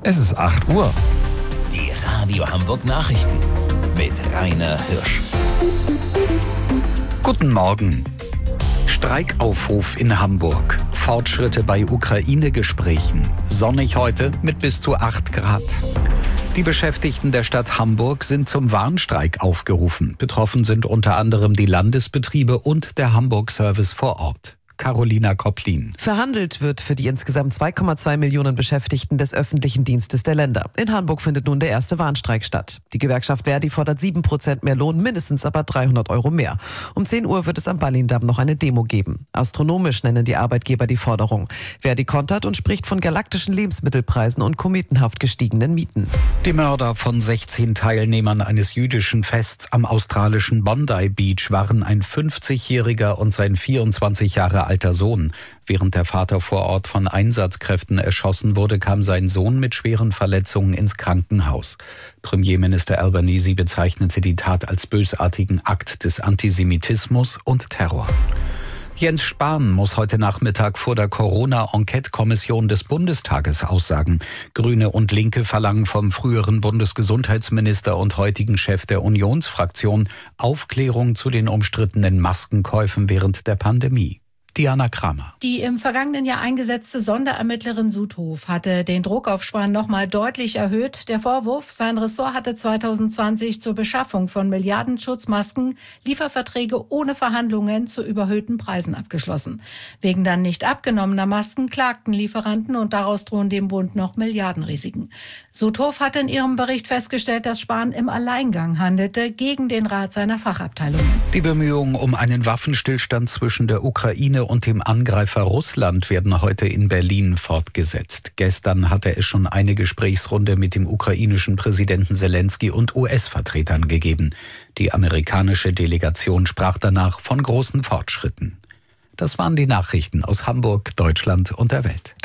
Es ist 8 Uhr. Die Radio Hamburg Nachrichten mit Rainer Hirsch. Guten Morgen. Streikaufruf in Hamburg. Fortschritte bei Ukraine-Gesprächen. Sonnig heute mit bis zu 8 Grad. Die Beschäftigten der Stadt Hamburg sind zum Warnstreik aufgerufen. Betroffen sind unter anderem die Landesbetriebe und der Hamburg-Service vor Ort. Carolina Kopplin. Verhandelt wird für die insgesamt 2,2 Millionen Beschäftigten des öffentlichen Dienstes der Länder. In Hamburg findet nun der erste Warnstreik statt. Die Gewerkschaft Verdi fordert 7% mehr Lohn, mindestens aber 300 Euro mehr. Um 10 Uhr wird es am Ballindamm noch eine Demo geben. Astronomisch nennen die Arbeitgeber die Forderung. Verdi kontert und spricht von galaktischen Lebensmittelpreisen und kometenhaft gestiegenen Mieten. Die Mörder von 16 Teilnehmern eines jüdischen Fests am australischen Bondi Beach waren ein 50-jähriger und sein 24 Jahre alter Sohn. Während der Vater vor Ort von Einsatzkräften erschossen wurde, kam sein Sohn mit schweren Verletzungen ins Krankenhaus. Premierminister Albanese bezeichnete die Tat als bösartigen Akt des Antisemitismus und Terror. Jens Spahn muss heute Nachmittag vor der Corona-Enquete-Kommission des Bundestages aussagen. Grüne und Linke verlangen vom früheren Bundesgesundheitsminister und heutigen Chef der Unionsfraktion Aufklärung zu den umstrittenen Maskenkäufen während der Pandemie. Diana Kramer. Die im vergangenen Jahr eingesetzte Sonderermittlerin Sudhof hatte den Druck auf Spahn nochmal deutlich erhöht. Der Vorwurf, sein Ressort hatte 2020 zur Beschaffung von Milliarden Schutzmasken Lieferverträge ohne Verhandlungen zu überhöhten Preisen abgeschlossen. Wegen dann nicht abgenommener Masken klagten Lieferanten und daraus drohen dem Bund noch Milliardenrisiken. Sudhof hatte in ihrem Bericht festgestellt, dass Spahn im Alleingang handelte, gegen den Rat seiner Fachabteilungen. Die Bemühungen um einen Waffenstillstand zwischen der Ukraine und dem Angreifer Russland werden heute in Berlin fortgesetzt. Gestern hatte es schon eine Gesprächsrunde mit dem ukrainischen Präsidenten Zelensky und US-Vertretern gegeben. Die amerikanische Delegation sprach danach von großen Fortschritten. Das waren die Nachrichten aus Hamburg, Deutschland und der Welt.